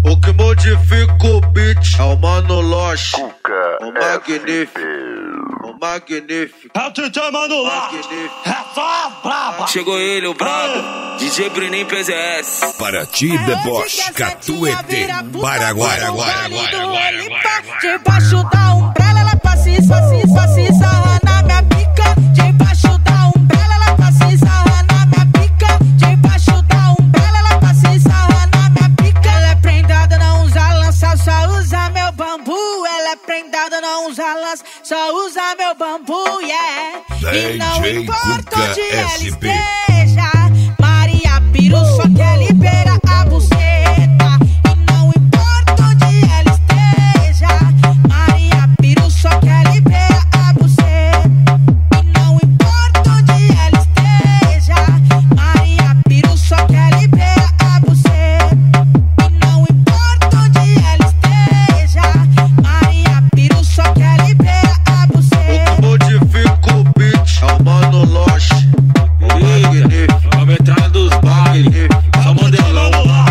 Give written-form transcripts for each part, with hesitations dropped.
O que modifica o beat é o Mano Loche, o magnífico, o magnífico. É o DJ Mano Loche, é só braba. Chegou ele, o brabo, DJ Bruninho PZS. Paraty, Deboche, Catuete, Paraguai. Debaixo da umbrella ela passa e sarra na minha pica. Debaixo da umbrella ela passa e sarra na minha pica. Debaixo da umbrella ela passa e sarra na minha pica. Ela é prendada, não usa lança, só usa meu bambu. Ela é prendada, não usa lança, só usa meu bambu, yeah. E não importa onde ela esteja, Maria Piru só quer liberar a buceta. E não importa onde ela esteja, Maria Piru só quer liberar a buceta. E não importa onde ela esteja, Maria Piru só quer liberar a buceta. E não importa onde ela esteja, Maria Piru só quer liberar a buceta. O que modifica o beat é o Mano Loche, o magnífico. A metralha dos bagre, só modelão.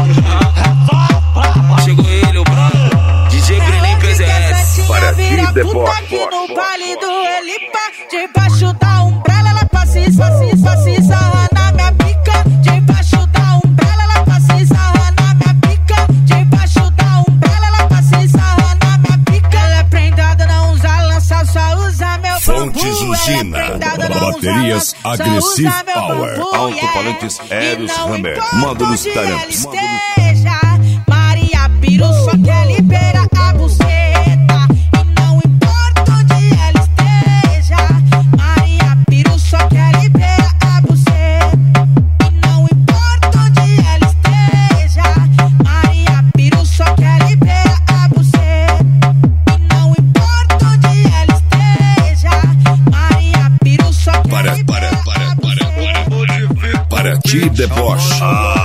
Chegou ele, o brabo, DJ Bruninho PZS. Paraty, Deboche, no baile do Elipa. Debaixo da umbrella ela passa e sarra na minha pica. Debaixo da umbrella ela passa e sarra na minha pica. Debaixo da umbrella ela passa e sarra na minha pica. Ela é prendada, não usa lança, só usa meu bambu. Fontes Usina, baterias Agressive Power, alto-falantes Eros Hammer, módulos Taramps. Maria Piru só quer liberar a buceta. E não importa onde ela esteja, Maria Piru só quer liberar a buceta. E não importa onde ela esteja, Maria Piru só quer liberar a buceta. E não importa onde ela esteja, Maria Piru só quer liberar a buceta. Paraty, Deboche.